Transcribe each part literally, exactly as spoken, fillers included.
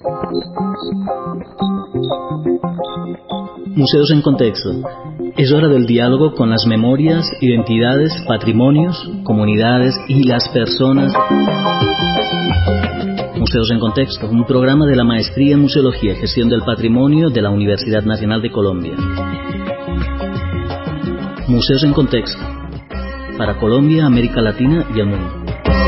Museos en Contexto. Es hora del diálogo con las memorias, identidades, patrimonios, comunidades y las personas. Museos en Contexto, un programa de la Maestría en Museología y Gestión del Patrimonio de la Universidad Nacional de Colombia. Museos en Contexto. Para Colombia, América Latina y el mundo.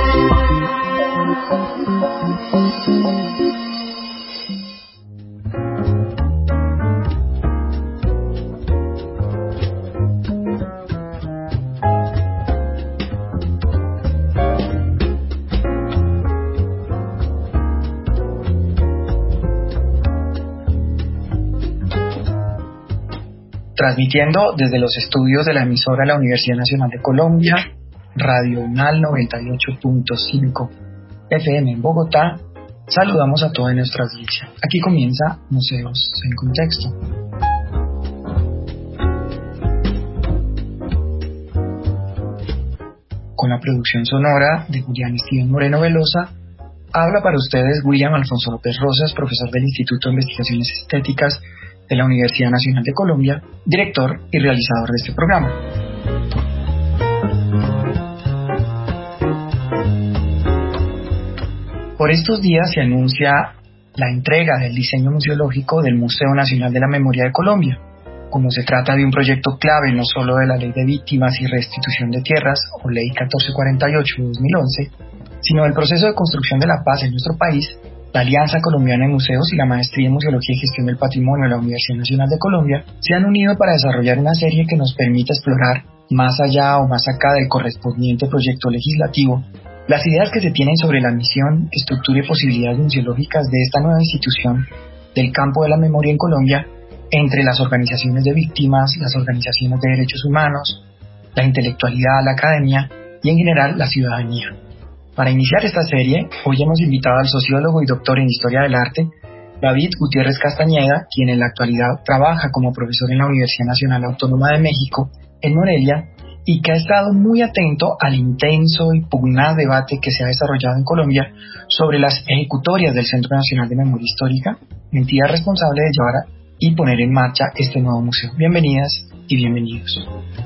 Transmitiendo desde los estudios de la emisora de la Universidad Nacional de Colombia, Radio UNAL noventa y ocho punto cinco F M en Bogotá, saludamos a toda nuestra audiencia. Aquí comienza Museos en Contexto. Con la producción sonora de Julián Steven Moreno Velosa, habla para ustedes William Alfonso López Rosas, profesor del Instituto de Investigaciones Estéticas de la Universidad Nacional de Colombia, director y realizador de este programa. Por estos días se anuncia la entrega del diseño museológico del Museo Nacional de la Memoria de Colombia. Como se trata de un proyecto clave no solo de la Ley de Víctimas y Restitución de Tierras, o Ley catorce cuarenta y ocho de dos mil once, sino del proceso de construcción de la paz en nuestro país, la Alianza Colombiana de Museos y la Maestría en Museología y Gestión del Patrimonio de la Universidad Nacional de Colombia se han unido para desarrollar una serie que nos permita explorar, más allá o más acá del correspondiente proyecto legislativo, las ideas que se tienen sobre la misión, estructura y posibilidades museológicas de esta nueva institución del campo de la memoria en Colombia, entre las organizaciones de víctimas, las organizaciones de derechos humanos, la intelectualidad, la academia y en general la ciudadanía. Para iniciar esta serie, hoy hemos invitado al sociólogo y doctor en Historia del Arte, David Gutiérrez Castañeda, quien en la actualidad trabaja como profesor en la Universidad Nacional Autónoma de México, en Morelia, y que ha estado muy atento al intenso y pugnaz debate que se ha desarrollado en Colombia sobre las ejecutorias del Centro Nacional de Memoria Histórica, entidad responsable de llevar y poner en marcha este nuevo museo. Bienvenidas y bienvenidos.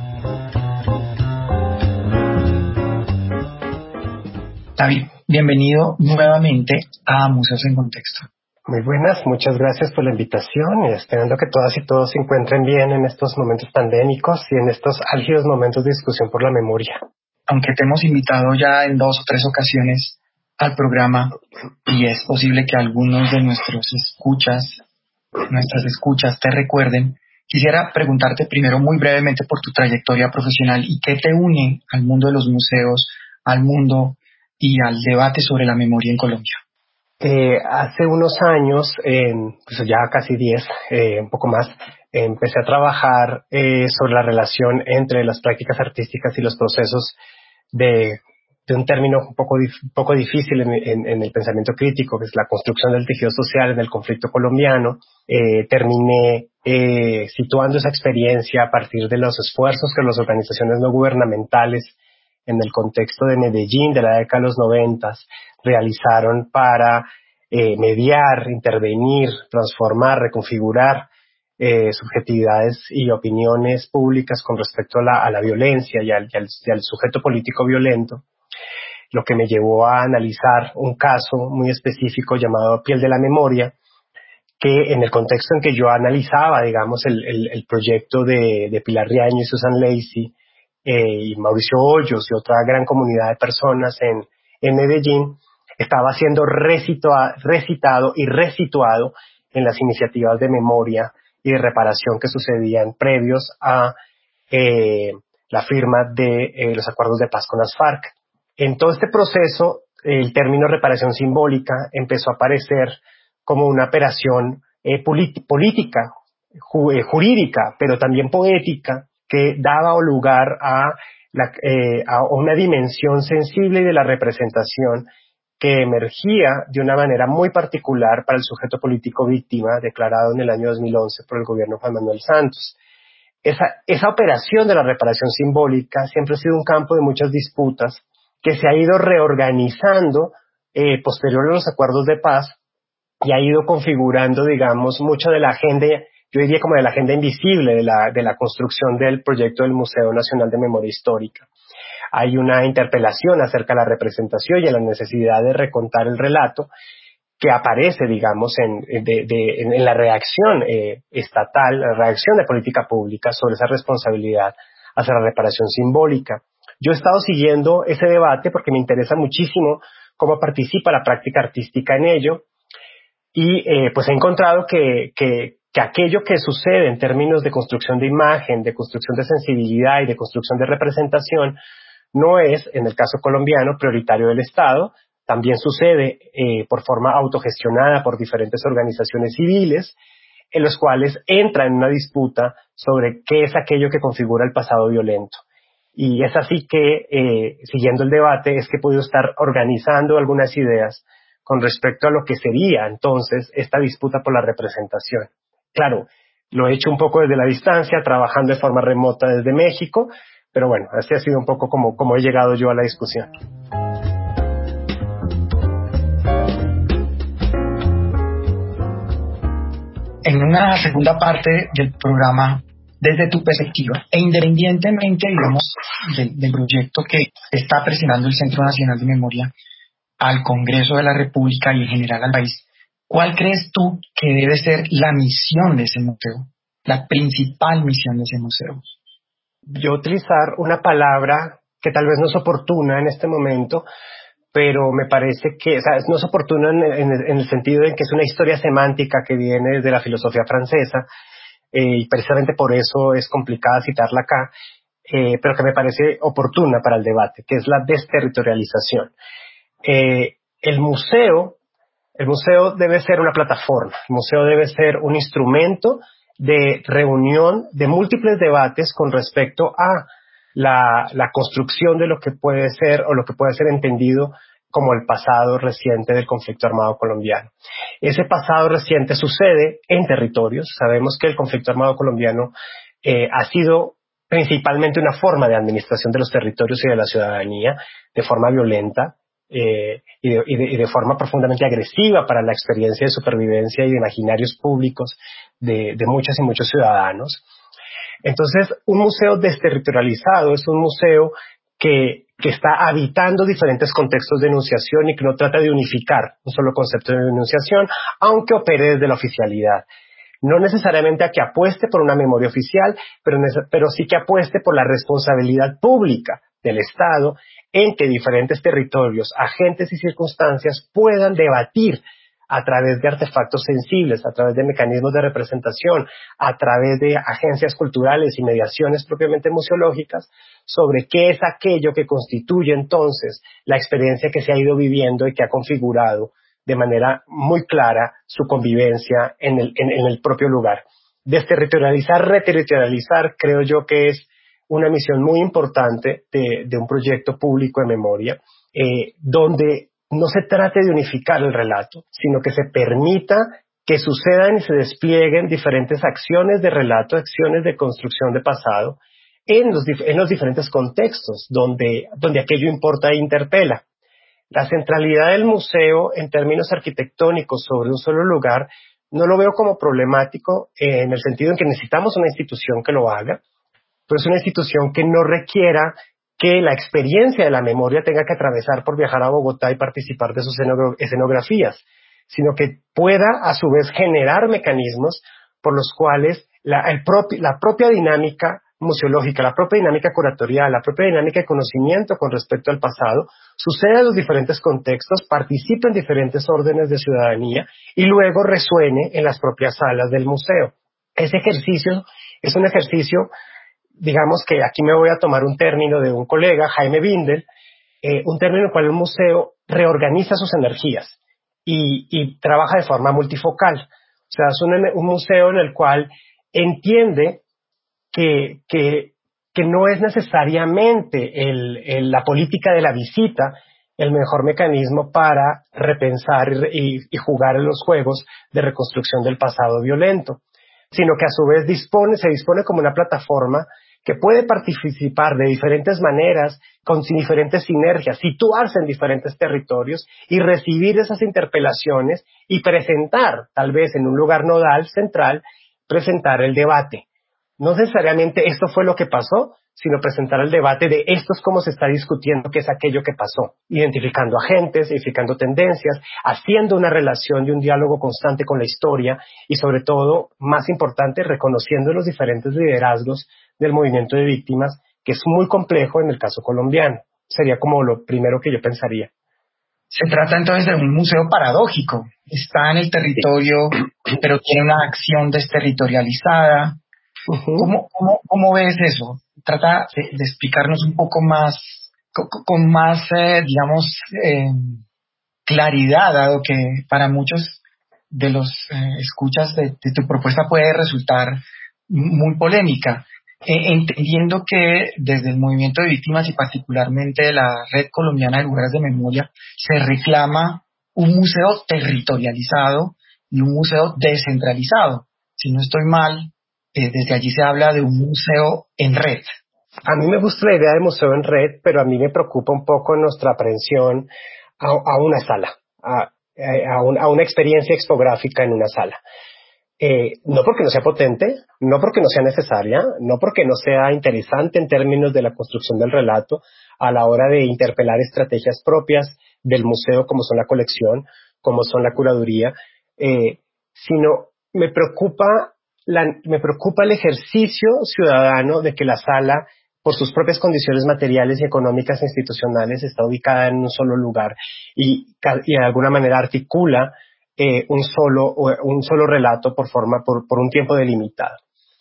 David, bienvenido nuevamente a Museos en Contexto. Muy buenas, muchas gracias por la invitación y esperando que todas y todos se encuentren bien en estos momentos pandémicos y en estos álgidos momentos de discusión por la memoria. Aunque te hemos invitado ya en dos o tres ocasiones al programa y es posible que algunos de nuestros escuchas, nuestras escuchas te recuerden, quisiera preguntarte primero muy brevemente por tu trayectoria profesional y qué te une al mundo de los museos, al mundo y al debate sobre la memoria en Colombia. Eh, hace unos años, eh, pues ya casi diez, eh, un poco más, eh, empecé a trabajar eh, sobre la relación entre las prácticas artísticas y los procesos de, de un término un poco, un poco difícil en, en, en el pensamiento crítico, que es la construcción del tejido social en el conflicto colombiano. Eh, terminé eh, situando esa experiencia a partir de los esfuerzos que las organizaciones no gubernamentales en el contexto de Medellín de la década de los noventas realizaron para eh, mediar, intervenir, transformar, reconfigurar eh, subjetividades y opiniones públicas con respecto a la, a la violencia y al, y, al, y al sujeto político violento, lo que me llevó a analizar un caso muy específico llamado Piel de la Memoria, que en el contexto en que yo analizaba, digamos, el, el, el proyecto de, de Pilar Riaño y Susan Lacy, Eh, y Mauricio Hoyos y otra gran comunidad de personas en, en Medellín, estaba siendo recitua, recitado y resituado en las iniciativas de memoria y de reparación que sucedían previos a eh, la firma de eh, los acuerdos de paz con las FARC. En todo este proceso, el término reparación simbólica empezó a aparecer como una operación eh, polit- política, ju- eh, jurídica, pero también poética, que daba lugar a, la, eh, a una dimensión sensible de la representación que emergía de una manera muy particular para el sujeto político víctima declarado en el año dos mil once por el gobierno Juan Manuel Santos. Esa, esa operación de la reparación simbólica siempre ha sido un campo de muchas disputas que se ha ido reorganizando eh, posterior a los acuerdos de paz y ha ido configurando, digamos, mucho de la agenda, yo diría como de la agenda invisible de la, de la construcción del proyecto del Museo Nacional de Memoria Histórica. Hay una interpelación acerca de la representación y de la necesidad de recontar el relato que aparece, digamos, en, de, de, en, en la reacción eh, estatal, la reacción de política pública sobre esa responsabilidad hacia la reparación simbólica. Yo he estado siguiendo ese debate porque me interesa muchísimo cómo participa la práctica artística en ello y eh, pues he encontrado que, que, que aquello que sucede en términos de construcción de imagen, de construcción de sensibilidad y de construcción de representación no es, en el caso colombiano, prioritario del Estado. También sucede eh, por forma autogestionada por diferentes organizaciones civiles, en los cuales entra en una disputa sobre qué es aquello que configura el pasado violento. Y es así que, eh, siguiendo el debate, es que he podido estar organizando algunas ideas con respecto a lo que sería entonces esta disputa por la representación. Claro, lo he hecho un poco desde la distancia, trabajando de forma remota desde México, pero bueno, así ha sido un poco como, como he llegado yo a la discusión. En una segunda parte del programa, desde tu perspectiva, e independientemente, digamos, del, del proyecto que está presionando el Centro Nacional de Memoria al Congreso de la República y en general al país, ¿cuál crees tú que debe ser la misión de ese museo? La principal misión de ese museo. Yo utilizar una palabra que tal vez no es oportuna en este momento, pero me parece que, o sea, no es oportuna en, en, en el sentido de que es una historia semántica que viene de la filosofía francesa, eh, y precisamente por eso es complicada citarla acá, eh, pero que me parece oportuna para el debate, que es la desterritorialización. Eh, el museo, el museo debe ser una plataforma, el museo debe ser un instrumento de reunión de múltiples debates con respecto a la, la construcción de lo que puede ser o lo que puede ser entendido como el pasado reciente del conflicto armado colombiano. Ese pasado reciente sucede en territorios. Sabemos que el conflicto armado colombiano eh, ha sido principalmente una forma de administración de los territorios y de la ciudadanía, de forma violenta eh, y, de, y, de, y de forma profundamente agresiva para la experiencia de supervivencia y de imaginarios públicos de, de muchas y muchos ciudadanos. Entonces, un museo desterritorializado es un museo que, que está habitando diferentes contextos de enunciación y que no trata de unificar un solo concepto de enunciación, aunque opere desde la oficialidad. No necesariamente a que apueste por una memoria oficial, pero, pero sí que apueste por la responsabilidad pública del Estado en que diferentes territorios, agentes y circunstancias puedan debatir a través de artefactos sensibles, a través de mecanismos de representación, a través de agencias culturales y mediaciones propiamente museológicas, sobre qué es aquello que constituye entonces la experiencia que se ha ido viviendo y que ha configurado de manera muy clara su convivencia en el, en, en el propio lugar. Desterritorializar, reterritorializar, creo yo que es una misión muy importante de, de un proyecto público de memoria, eh, donde no se trate de unificar el relato, sino que se permita que sucedan y se desplieguen diferentes acciones de relato, acciones de construcción de pasado, en los, en los diferentes contextos donde, donde aquello importa e interpela. La centralidad del museo en términos arquitectónicos sobre un solo lugar no lo veo como problemático eh, en el sentido en que necesitamos una institución que lo haga, pero es una institución que no requiera que la experiencia de la memoria tenga que atravesar por viajar a Bogotá y participar de sus escenografías, sino que pueda a su vez generar mecanismos por los cuales la, el propi, la propia dinámica museológica, la propia dinámica curatorial, la propia dinámica de conocimiento con respecto al pasado, suceda en los diferentes contextos, participe en diferentes órdenes de ciudadanía y luego resuene en las propias salas del museo. Ese ejercicio es un ejercicio, digamos que aquí me voy a tomar un término de un colega, Jaime Bindel, eh, un término en el cual el museo reorganiza sus energías y, y trabaja de forma multifocal. O sea, es un, un museo en el cual entiende que, que, que no es necesariamente el, el, la política de la visita el mejor mecanismo para repensar y, y jugar en los juegos de reconstrucción del pasado violento, sino que a su vez dispone, se dispone como una plataforma que puede participar de diferentes maneras, con diferentes sinergias, situarse en diferentes territorios y recibir esas interpelaciones y presentar, tal vez en un lugar nodal, central, presentar el debate. No necesariamente esto fue lo que pasó, sino presentar el debate de esto es cómo se está discutiendo qué es aquello que pasó, identificando agentes, identificando tendencias, haciendo una relación y un diálogo constante con la historia y sobre todo, más importante, reconociendo los diferentes liderazgos del movimiento de víctimas, que es muy complejo en el caso colombiano. Sería como lo primero que yo pensaría. Se trata entonces de un museo paradójico. Está en el territorio, pero tiene una acción desterritorializada. Uh-huh. ¿Cómo, cómo, ¿Cómo ves eso? Trata de, de explicarnos un poco más, con, con más, eh, digamos, eh, claridad, dado que para muchos de los eh, escuchas de, de tu propuesta puede resultar muy polémica, eh, entendiendo que desde el movimiento de víctimas y particularmente de la Red Colombiana de Lugares de Memoria se reclama un museo territorializado y un museo descentralizado. Si no estoy mal, Eh, desde allí se habla de un museo en red. A mí me gusta la idea de museo en red, pero a mí me preocupa un poco nuestra aprehensión a, a una sala, a, a, un, a una experiencia expográfica en una sala. Eh, no porque no sea potente, no porque no sea necesaria, no porque no sea interesante en términos de la construcción del relato a la hora de interpelar estrategias propias del museo como son la colección, como son la curaduría, eh, sino me preocupa La, me preocupa el ejercicio ciudadano de que la sala, por sus propias condiciones materiales y económicas e institucionales, está ubicada en un solo lugar y, y de alguna manera articula eh, un solo un solo relato por forma por, por un tiempo delimitado.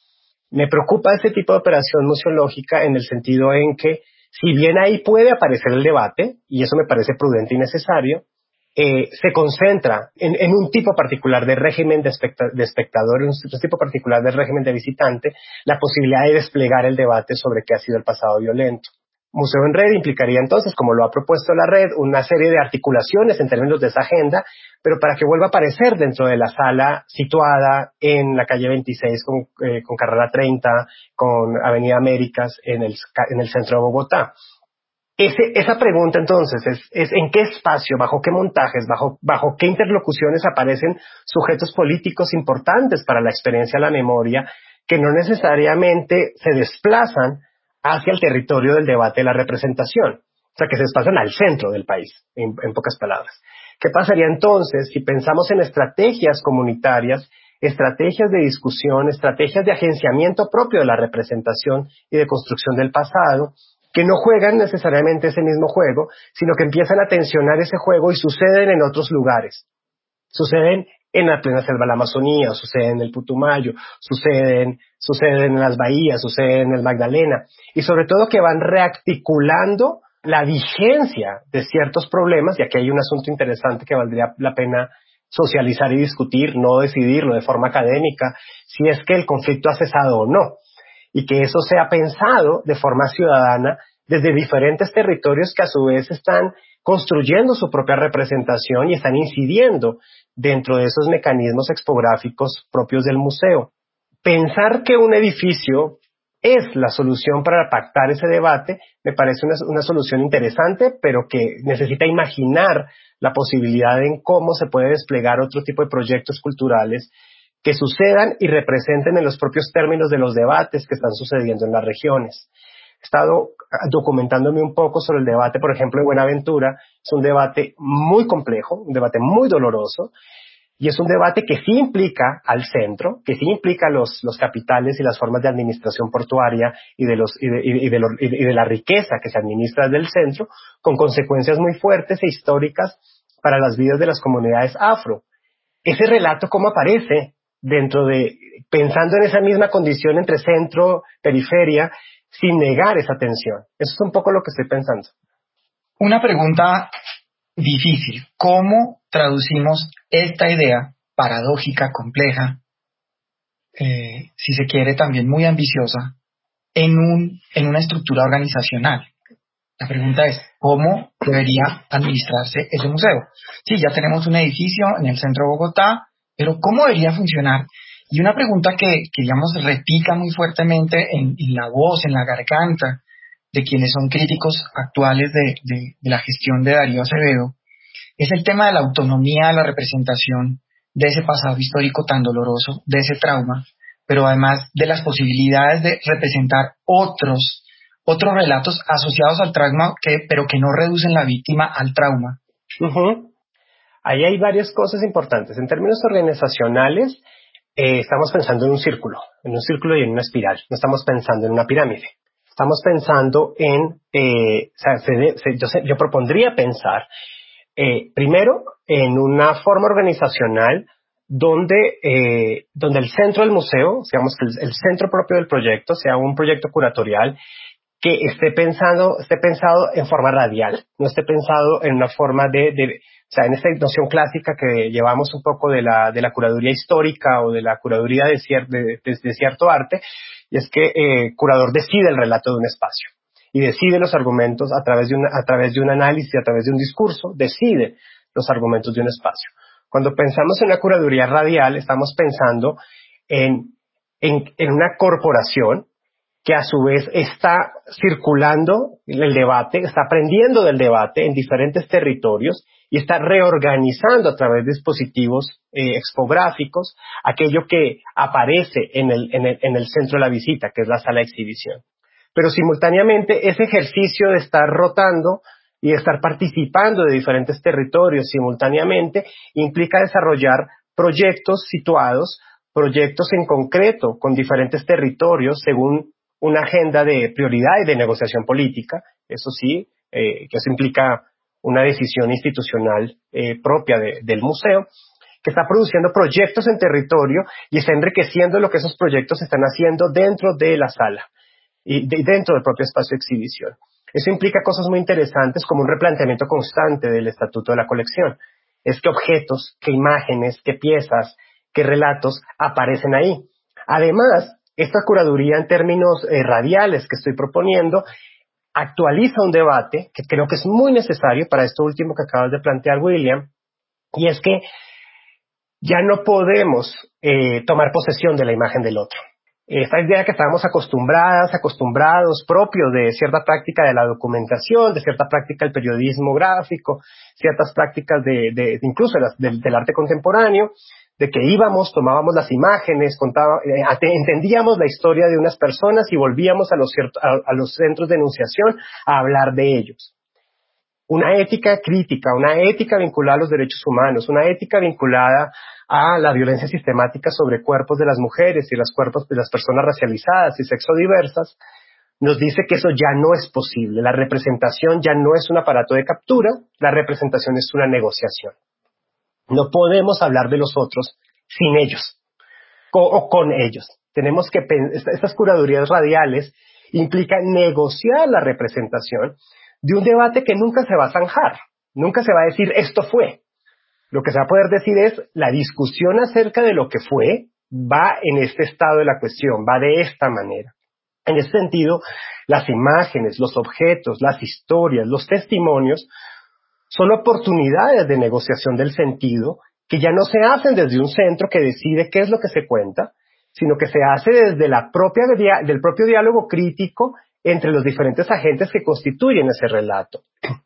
Me preocupa ese tipo de operación museológica en el sentido en que, si bien ahí puede aparecer el debate, y eso me parece prudente y necesario, Eh, se concentra en, en un tipo particular de régimen de, especta- de espectador, en un tipo particular de régimen de visitante, la posibilidad de desplegar el debate sobre qué ha sido el pasado violento. Museo en red implicaría entonces, como lo ha propuesto la red, una serie de articulaciones en términos de esa agenda, pero para que vuelva a aparecer dentro de la sala situada en la calle veintiséis con, eh, con Carrera treinta, con Avenida Américas, en el, en el centro de Bogotá. Ese, esa pregunta entonces es, es en qué espacio, bajo qué montajes, bajo, bajo qué interlocuciones aparecen sujetos políticos importantes para la experiencia de la memoria que no necesariamente se desplazan hacia el territorio del debate de la representación, o sea que se desplazan al centro del país, en, en pocas palabras. ¿Qué pasaría entonces si pensamos en estrategias comunitarias, estrategias de discusión, estrategias de agenciamiento propio de la representación y de construcción del pasado, que no juegan necesariamente ese mismo juego, sino que empiezan a tensionar ese juego y suceden en otros lugares? Suceden en la plena selva de la Amazonía, suceden en el Putumayo, suceden, suceden en las bahías, suceden en el Magdalena, y sobre todo que van rearticulando la vigencia de ciertos problemas, y aquí hay un asunto interesante que valdría la pena socializar y discutir, no decidirlo de forma académica, si es que el conflicto ha cesado o no, y que eso sea pensado de forma ciudadana desde diferentes territorios que a su vez están construyendo su propia representación y están incidiendo dentro de esos mecanismos expográficos propios del museo. Pensar que un edificio es la solución para pactar ese debate me parece una, una solución interesante, pero que necesita imaginar la posibilidad en cómo se puede desplegar otro tipo de proyectos culturales que sucedan y representen en los propios términos de los debates que están sucediendo en las regiones. He estado documentándome un poco sobre el debate, por ejemplo, de Buenaventura. Es un debate muy complejo, un debate muy doloroso, y es un debate que sí implica al centro, que sí implica los, los capitales y las formas de administración portuaria y de, los, y, de, y, de lo, y de la riqueza que se administra desde el centro, con consecuencias muy fuertes e históricas para las vidas de las comunidades afro. Ese relato, ¿cómo aparece dentro de, pensando en esa misma condición entre centro, periferia, sin negar esa tensión? Eso es un poco lo que estoy pensando. Una pregunta difícil. ¿Cómo traducimos esta idea paradójica, compleja, eh, si se quiere también muy ambiciosa, en, un, en una estructura organizacional? La pregunta es, ¿cómo debería administrarse ese museo? Sí, ya tenemos un edificio en el centro de Bogotá, pero ¿cómo debería funcionar? Y una pregunta que, que digamos, repica muy fuertemente en, en la voz, en la garganta de quienes son críticos actuales de, de, de la gestión de Darío Acevedo, es el tema de la autonomía de la representación de ese pasado histórico tan doloroso, de ese trauma, pero además de las posibilidades de representar otros, otros relatos asociados al trauma, que, pero que no reducen la víctima al trauma. Uh-huh. Ahí hay varias cosas importantes. En términos organizacionales, eh, estamos pensando en un círculo, en un círculo y en una espiral. No estamos pensando en una pirámide. Estamos pensando en, eh, o sea, se, se, yo, yo propondría pensar, eh, primero, en una forma organizacional donde, eh, donde el centro del museo, digamos que el, el centro propio del proyecto, sea un proyecto curatorial que esté pensando, esté pensado en forma radial, no esté pensado en una forma de, de, o sea, en esta noción clásica que llevamos un poco de la, de la curaduría histórica o de la curaduría de, cier, de, de, de cierto arte, y es que eh, curador decide el relato de un espacio y decide los argumentos a través de una, a través de un análisis, a través de un discurso, decide los argumentos de un espacio. Cuando pensamos en la curaduría radial, estamos pensando en, en, en una corporación que a su vez está circulando el debate, está aprendiendo del debate en diferentes territorios y está reorganizando a través de dispositivos eh, expográficos aquello que aparece en el, en, el, en el centro de la visita, que es la sala de exhibición. Pero simultáneamente ese ejercicio de estar rotando y de estar participando de diferentes territorios simultáneamente implica desarrollar proyectos situados, proyectos en concreto con diferentes territorios según una agenda de prioridad y de negociación política, eso sí, eh, que eso implica una decisión institucional eh, propia de, del museo, que está produciendo proyectos en territorio y está enriqueciendo lo que esos proyectos están haciendo dentro de la sala y de, dentro del propio espacio de exhibición. Eso implica cosas muy interesantes como un replanteamiento constante del estatuto de la colección. Es que objetos, qué imágenes, qué piezas, qué relatos aparecen ahí. Además, esta curaduría en términos eh, radiales que estoy proponiendo actualiza un debate que creo que es muy necesario para esto último que acabas de plantear, William, y es que ya no podemos eh, tomar posesión de la imagen del otro. Esta idea que estábamos acostumbradas, acostumbrados, propio de cierta práctica de la documentación, de cierta práctica del periodismo gráfico, ciertas prácticas de, de, de incluso de las, de, del arte contemporáneo, de que íbamos, tomábamos las imágenes, contaba, eh, entendíamos la historia de unas personas y volvíamos a los, cierto, a, a los centros de enunciación a hablar de ellos. Una ética crítica, una ética vinculada a los derechos humanos, una ética vinculada a la violencia sistemática sobre cuerpos de las mujeres y los cuerpos de las personas racializadas y sexodiversas, nos dice que eso ya no es posible. La representación ya no es un aparato de captura, la representación es una negociación. No podemos hablar de los otros sin ellos o, o con ellos. Tenemos que, estas curadurías radiales implican negociar la representación de un debate que nunca se va a zanjar, nunca se va a decir esto fue. Lo que se va a poder decir es la discusión acerca de lo que fue va en este estado de la cuestión, va de esta manera. En ese sentido, las imágenes, los objetos, las historias, los testimonios son oportunidades de negociación del sentido que ya no se hacen desde un centro que decide qué es lo que se cuenta, sino que se hace desde la propia, del propio diálogo crítico entre los diferentes agentes que constituyen ese relato.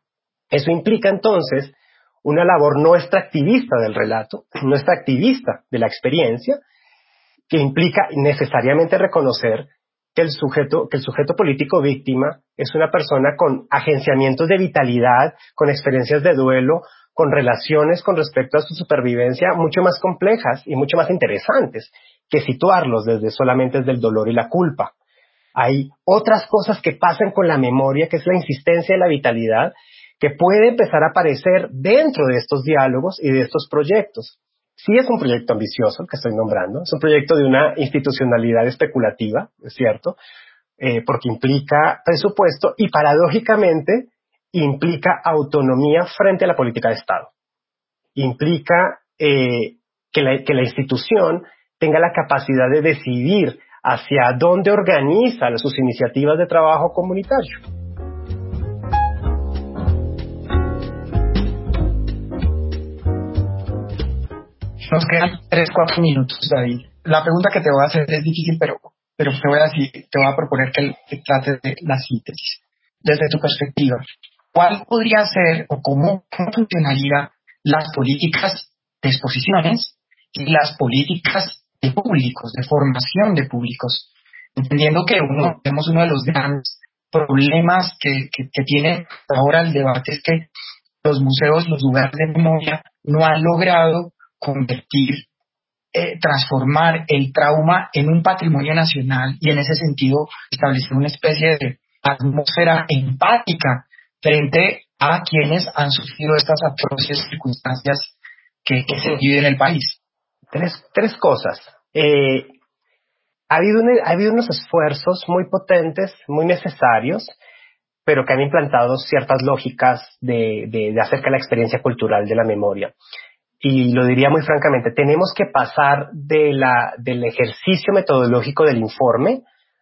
Eso implica entonces una labor no extractivista del relato, no extractivista de la experiencia, que implica necesariamente reconocer que el sujeto, que el sujeto político víctima es una persona con agenciamientos de vitalidad, con experiencias de duelo, con relaciones con respecto a su supervivencia mucho más complejas y mucho más interesantes que situarlos desde solamente desde el dolor y la culpa. Hay otras cosas que pasan con la memoria, que es la insistencia de la vitalidad, que puede empezar a aparecer dentro de estos diálogos y de estos proyectos. Sí es un proyecto ambicioso el que estoy nombrando, es un proyecto de una institucionalidad especulativa, es cierto, eh, porque implica presupuesto y paradójicamente implica autonomía frente a la política de Estado. Implica eh, que, la, que la institución tenga la capacidad de decidir hacia dónde organiza sus iniciativas de trabajo comunitario. Nos quedan tres, cuatro minutos, David. la pregunta que te voy a hacer es difícil, pero, pero te voy a decir, te voy a proponer que, que trates de la síntesis. Desde tu perspectiva, ¿cuál podría ser o cómo, cómo funcionarían las políticas de exposiciones y las políticas de públicos, de formación de públicos? Entendiendo que uno, tenemos uno de los grandes problemas que, que, que tiene ahora el debate es que los museos, los lugares de memoria, no han logrado convertir, eh, transformar el trauma en un patrimonio nacional y en ese sentido establecer una especie de atmósfera empática frente a quienes han sufrido estas atroces circunstancias que, que se viven en el país. Tres, tres cosas. Eh, ha, habido un, ha habido unos esfuerzos muy potentes, muy necesarios, pero que han implantado ciertas lógicas de, de, de acerca de la experiencia cultural de la memoria. Y lo diría muy francamente, tenemos que pasar de la, del ejercicio metodológico del informe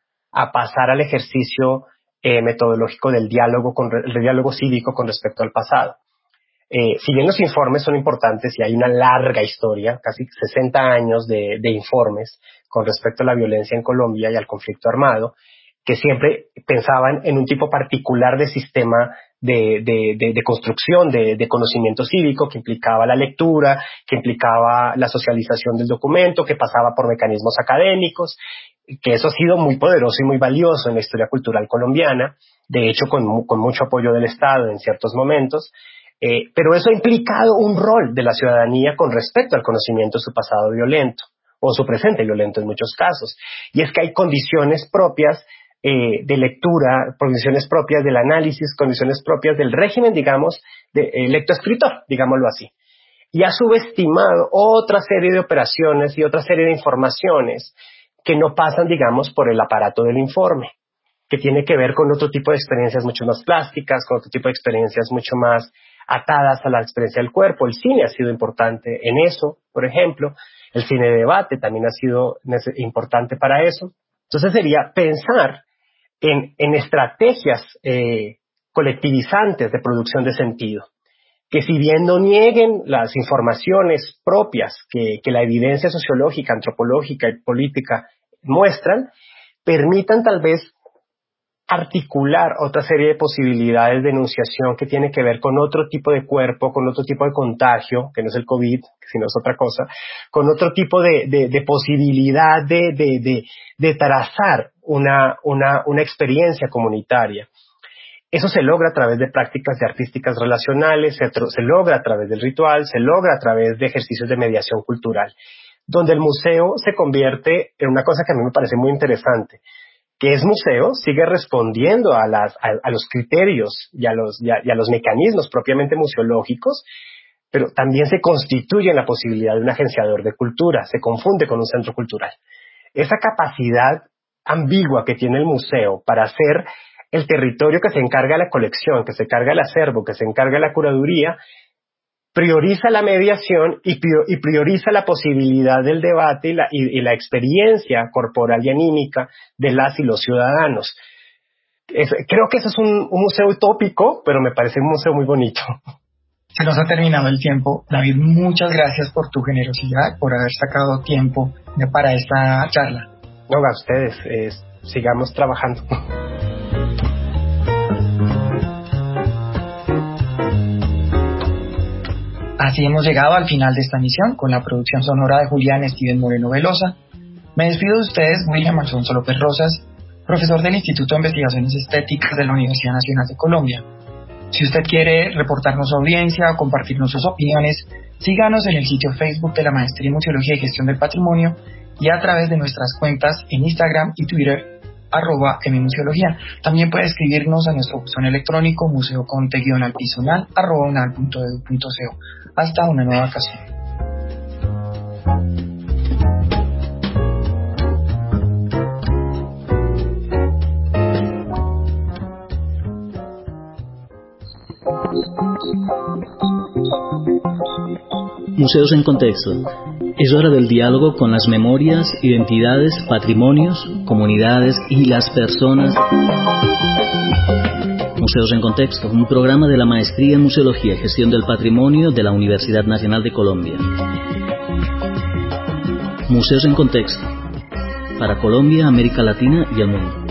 a pasar al ejercicio eh, metodológico del diálogo, con, el diálogo cívico con respecto al pasado. Eh, si bien los informes son importantes y hay una larga historia, casi sesenta años de, de informes con respecto a la violencia en Colombia y al conflicto armado, que siempre pensaban en un tipo particular de sistema de, de, de, de construcción de, de conocimiento cívico que implicaba la lectura, que implicaba la socialización del documento, que pasaba por mecanismos académicos, que eso ha sido muy poderoso y muy valioso en la historia cultural colombiana, de hecho con, con mucho apoyo del Estado en ciertos momentos, eh, pero eso ha implicado un rol de la ciudadanía con respecto al conocimiento de su pasado violento, o su presente violento en muchos casos, y es que hay condiciones propias Eh, de lectura, condiciones propias del análisis, condiciones propias del régimen, digamos, de eh, lectoescritor, digámoslo así. Y ha subestimado otra serie de operaciones y otra serie de informaciones que no pasan, digamos, por el aparato del informe, que tiene que ver con otro tipo de experiencias mucho más plásticas, con otro tipo de experiencias mucho más atadas a la experiencia del cuerpo. El cine ha sido importante en eso, por ejemplo. El cine de debate también ha sido importante para eso. Entonces sería pensar En, en estrategias eh, colectivizantes de producción de sentido, que si bien no nieguen las informaciones propias que, que la evidencia sociológica, antropológica y política muestran, permitan tal vez articular otra serie de posibilidades de enunciación que tiene que ver con otro tipo de cuerpo, con otro tipo de contagio, que no es el COVID, sino es otra cosa, con otro tipo de, de, de posibilidad de, de, de, de trazar una, una, una experiencia comunitaria. Eso se logra a través de prácticas de artísticas relacionales, se, se logra a través del ritual, se logra a través de ejercicios de mediación cultural, donde el museo se convierte en una cosa que a mí me parece muy interesante, que es museo, sigue respondiendo a, las, a, a los criterios y a los, y, a, y a los mecanismos propiamente museológicos, pero también se constituye en la posibilidad de un agenciador de cultura, se confunde con un centro cultural. Esa capacidad ambigua que tiene el museo para ser el territorio que se encarga de la colección, que se encarga del acervo, que se encarga de la curaduría, prioriza la mediación y, y prioriza la posibilidad del debate y la, y, y la experiencia corporal y anímica de las y los ciudadanos. Es, creo que eso es un, un museo utópico, pero me parece un museo muy bonito. Se nos ha terminado el tiempo. David, muchas gracias por tu generosidad, por haber sacado tiempo para esta charla. No, a ustedes, eh, sigamos trabajando. Así hemos llegado al final de esta misión, con la producción sonora de Julián Steven Moreno Velosa. Me despido de ustedes, William Alfonso López Rosas, profesor del Instituto de Investigaciones Estéticas de la Universidad Nacional de Colombia. Si usted quiere reportarnos su audiencia o compartirnos sus opiniones, síganos en el sitio Facebook de la Maestría en Museología y Gestión del Patrimonio y a través de nuestras cuentas en Instagram y Twitter, arroba mmuseología. También puede escribirnos a nuestro buzón electrónico museoconte-alpisonal arroba unal punto edu punto co. Hasta una nueva ocasión. Museos en Contexto. Es hora del diálogo con las memorias, identidades, patrimonios, comunidades y las personas. Museos en Contexto, un programa de la Maestría en Museología y Gestión del Patrimonio de la Universidad Nacional de Colombia. Museos en Contexto, para Colombia, América Latina y el mundo.